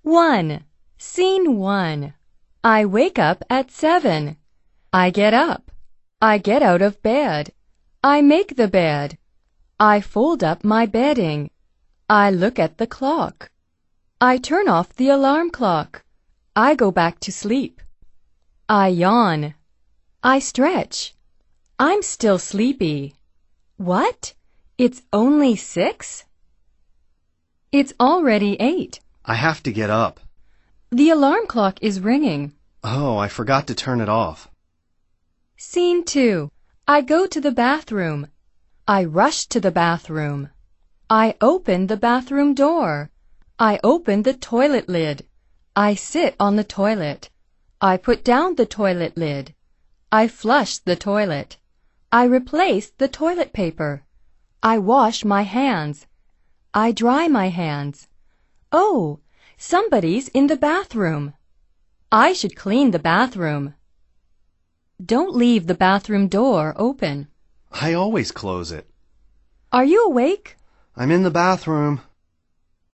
1. Scene 1. I wake up at 7. I get up. I get out of bed. I make the bed. I fold up my bedding. I look at the clock. I turn off the alarm clock. I go back to sleep. I yawn. I stretch. I'm still sleepy. What? It's only 6? It's already 8. I have to get up. The alarm clock is ringing. Oh, I forgot to turn it off. Scene 2. I go to the bathroom. I rush to the bathroom. I open the bathroom door. I open the toilet lid. I sit on the toilet. I put down the toilet lid. I flush the toilet. I replace the toilet paper. I wash my hands. I dry my hands. Oh, somebody's in the bathroom. I should clean the bathroom. Don't leave the bathroom door open. I always close it. Are you awake? I'm in the bathroom.